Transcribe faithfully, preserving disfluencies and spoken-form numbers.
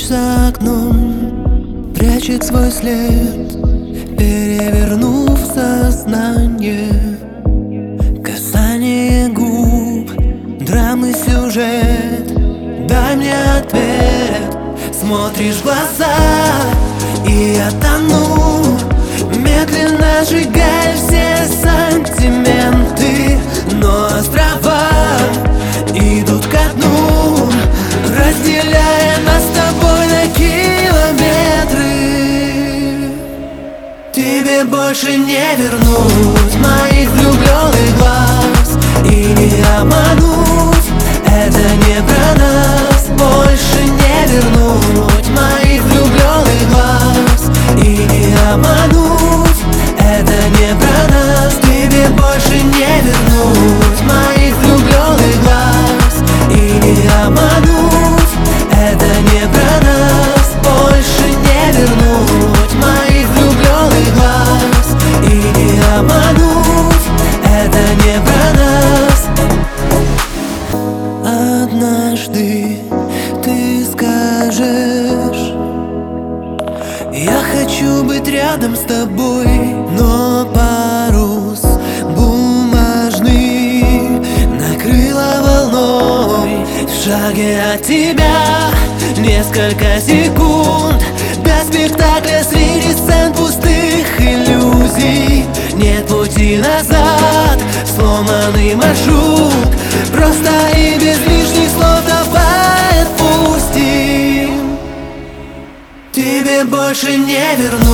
Ночь за окном прячет свой след, перевернув сознание. Касание губ, драмы, сюжет. Дай мне ответ. Смотришь в глаза, и я тону. Медленно сжигаешь все сантименты, но острова идут ко дну, разделяя нас с тобой на километры. Тебе больше не вернуть моих влюбленных глаз и не обмануть. Это не про нас. Больше не вернуть моих влюбленных глаз и не обмануть. Это не про нас. Тебе больше не вернуть моих влюбленных глаз и не обмануть. Это не про нас. Больше не вернуть моих влюбленных глаз и не обмануть. Это не про нас. Однажды ты скажешь: я хочу быть рядом с тобой, но парус бумажный накрыло волной. В шаге от тебя несколько секунд до спектакля среди сцен пустых иллюзий. Нет пути назад, сломанный маршрут. Просто и без лишних слов давай отпустим. Тебе больше не вернуть